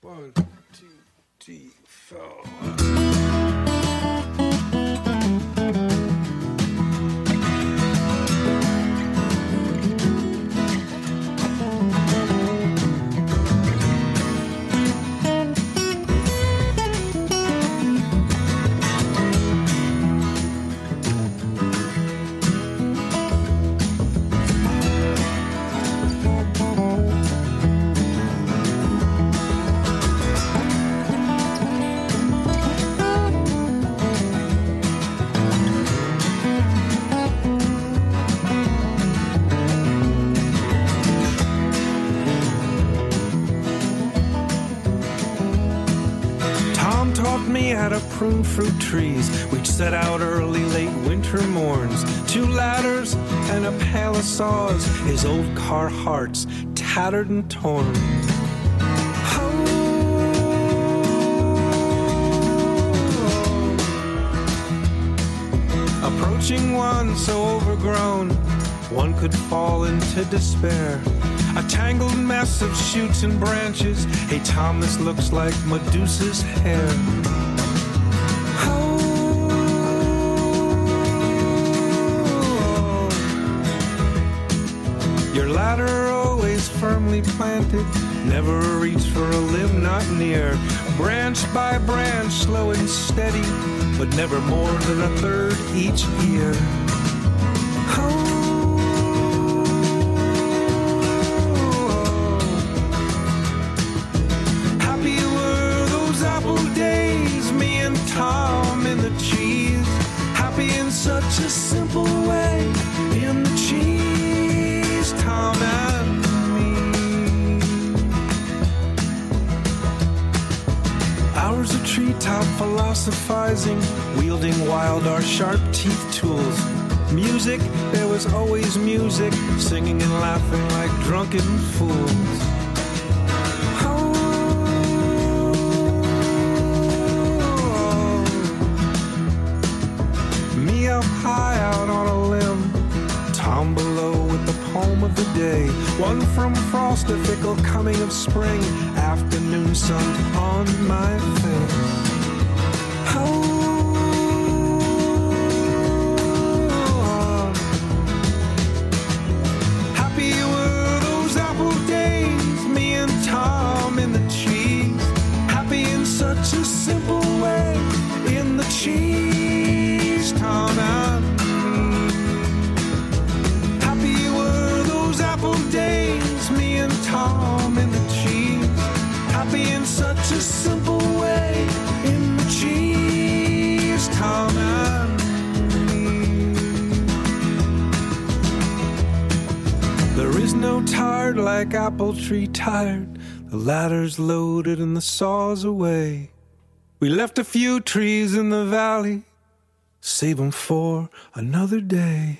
1, 2, 3, 4. Prune fruit trees, we'd set out early, late winter morns. 2 ladders and a pail of saws, his old Carhartts tattered and torn. Approaching one so overgrown, one could fall into despair. A tangled mess of shoots and branches. Hey Tom, this looks like Medusa's hair. Ladder always firmly planted, never a reach for a limb not near. Branch by branch, slow and steady, but never more than a third each year. Happy were those apple days, me and Tom in the cheese. Happy in such a simple way, in the cheese. Tom and me. Hours of treetop philosophizing, wielding wild our sharp teeth tools. Music, there was always music, singing and laughing like drunken fools. Me up high out on a limb, Tom below with the poem of the day. One from frost, a fickle coming of spring, afternoon sun on my face. Happy were those apple days, me and Tom in the cheese. Happy in such a simple way, in the cheese, Tom and days, me and Tom in the cheese. Happy in such a simple way, in the cheese, Tom and me. There is no tired like apple tree tired. The ladder's loaded and the saw's away. We left a few trees in the valley, save them for another day.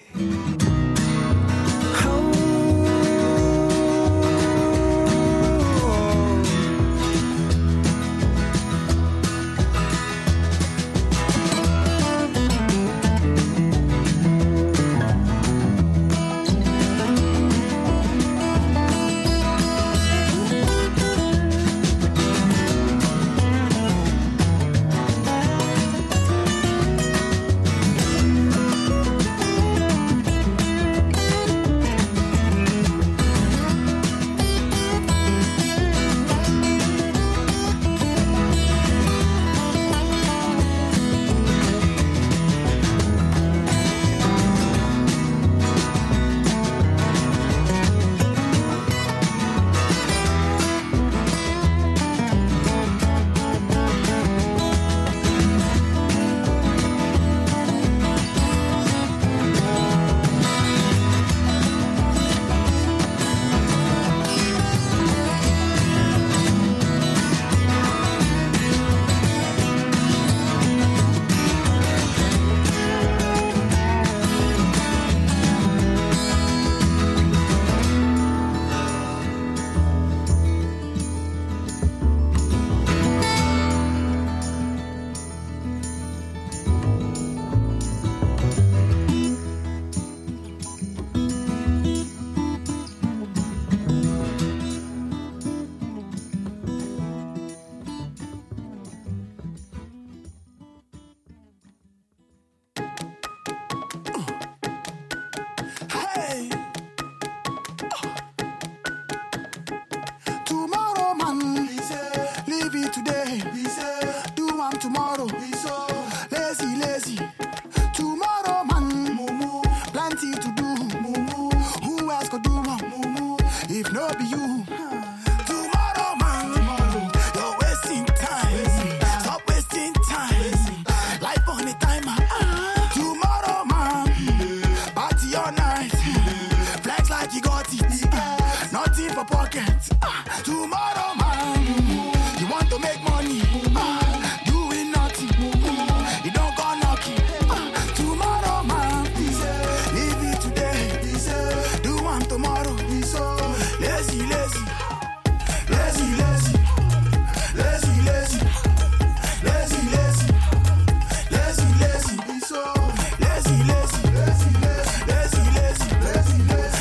plenty to do. Who else could do more? If not be you. Tomorrow, man. You're wasting time. Stop wasting time. Life on a timer. Tomorrow, man. Party all night. Flex like you got it. Nothing for pockets. Tomorrow, man. You want to make money. Doing nothing. You don't go knocking. Tomorrow, man. Live it today. Do one tomorrow. Lazy, lazy. Lazy, lazy. Lazy, lazy. Lazy, lazy. Lazy, lazy. Lazy, lazy. Lazy, lazy. Lazy,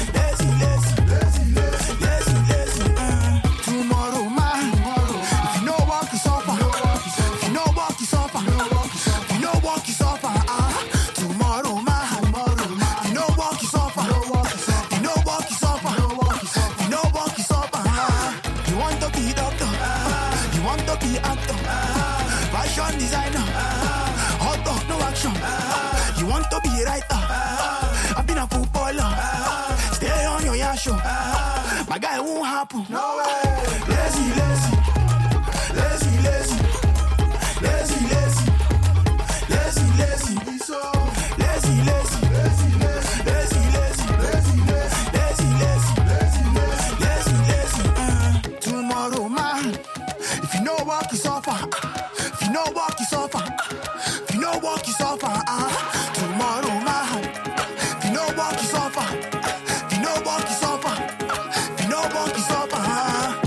lazy. Tomorrow, man. If you know what you suffer. If you know what you suffer. If you know what you suffer. Tomorrow, man. If you know what you suffer. If you know what you suffer. If you know what you suffer. You want to be doctor. You want to be actor. Fashion designer. Hot dog, no action. You want to be writer. I've been a footballer. Stay on your yasho. My guy won't happen. No way. Lazy, lazy. Lazy, lazy. Lazy, lazy. Lazy, lazy. Lazy, lazy. Lazy, lazy. Lazy, lazy. Tomorrow, man. If you know what you suffer. If you know what you suffer. If you know what you suffer. Tomorrow, man. If you know what you suffer. If you know what you suffer. If you know what you suffer.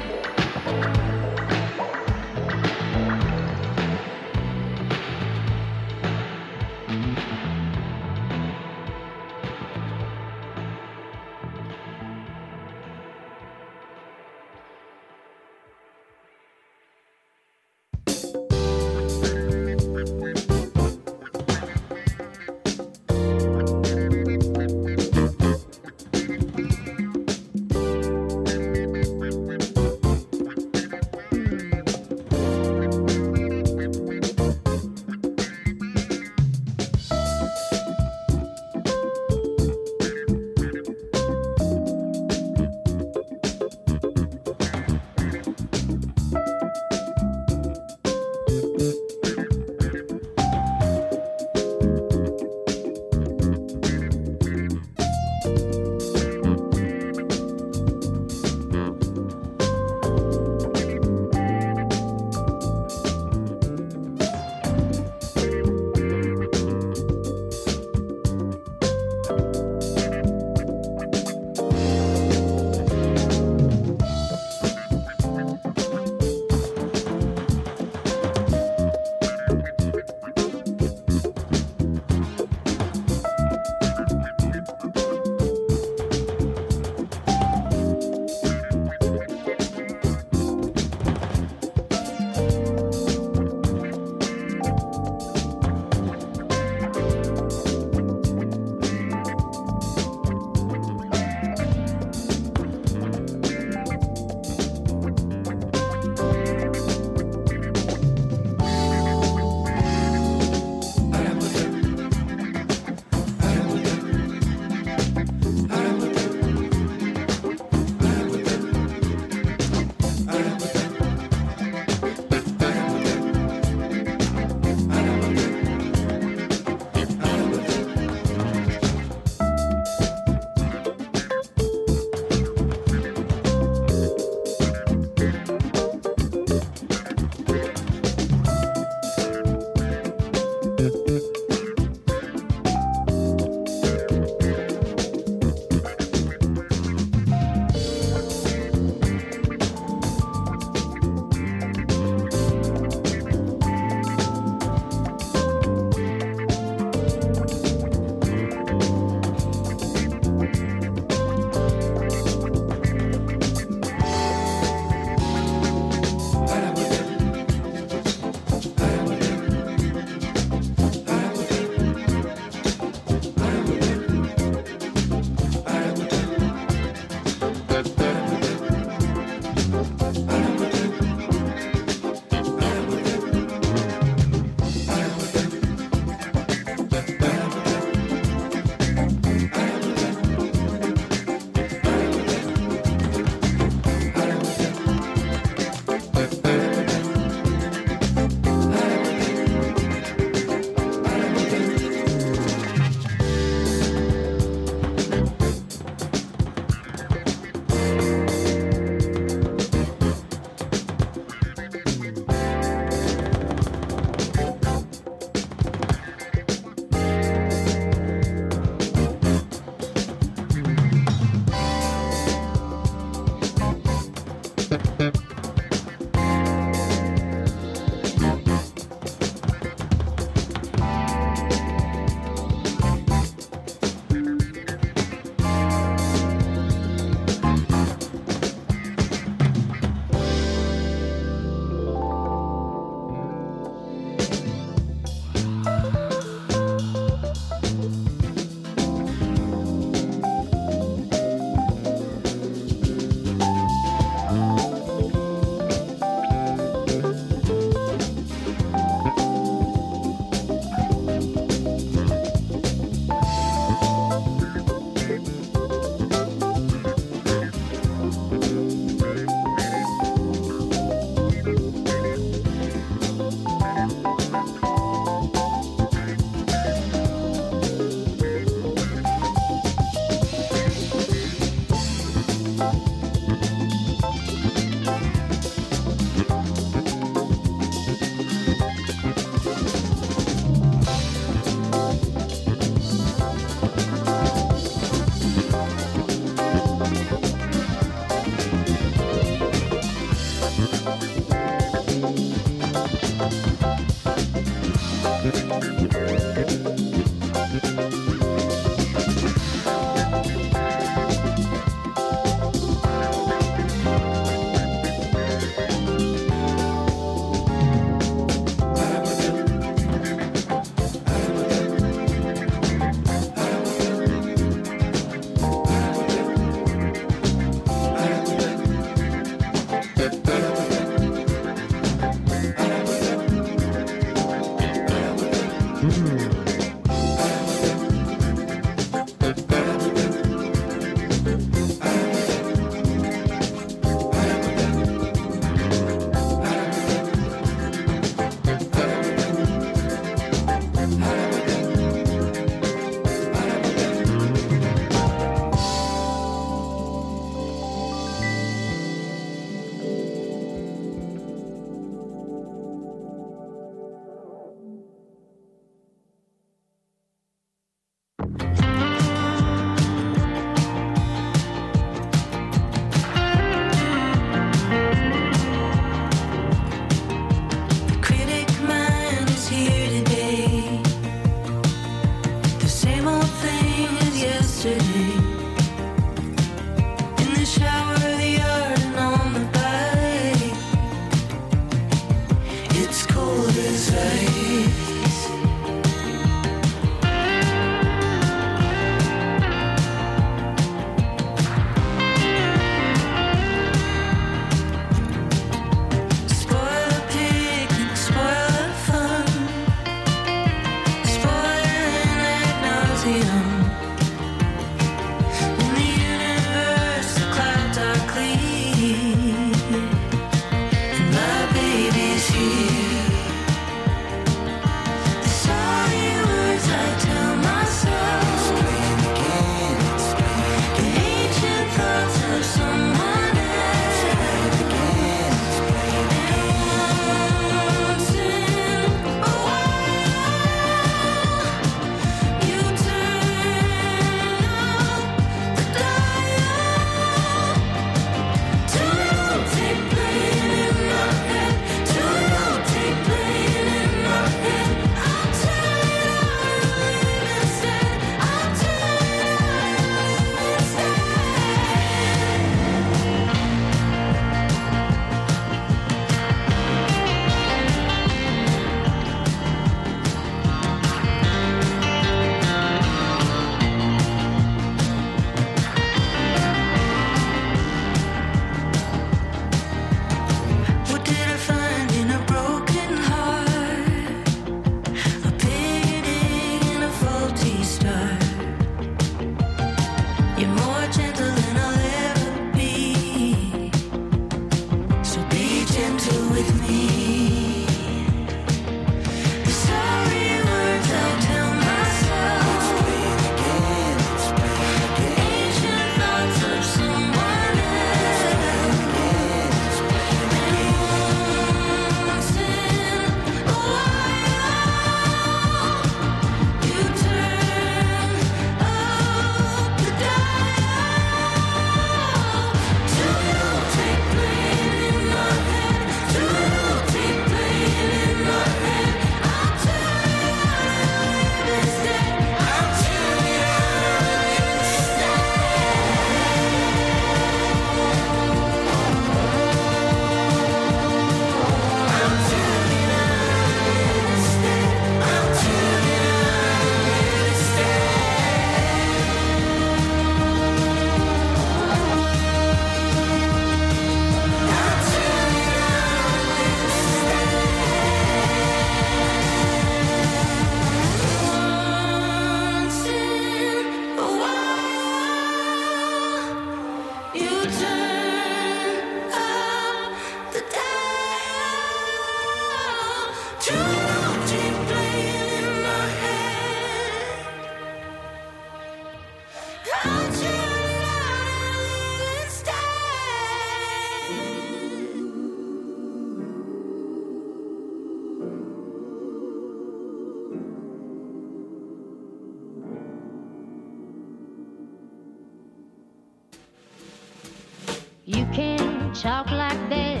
You can't talk like that.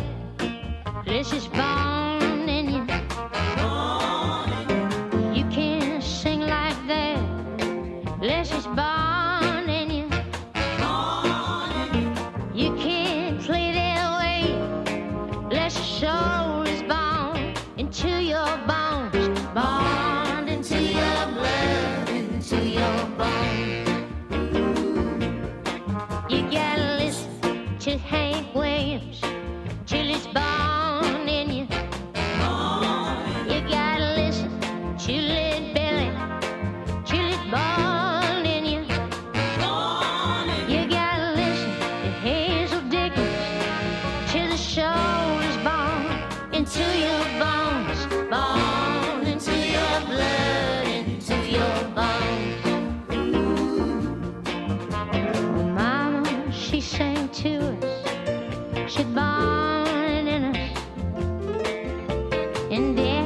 This is born in you. You can't sing like that. This is born in you. You can't play that way. This soul is born into your bones, born into your blood, into your bones. You gotta listen to Hank Williams till it's born in you. You gotta listen to Led and then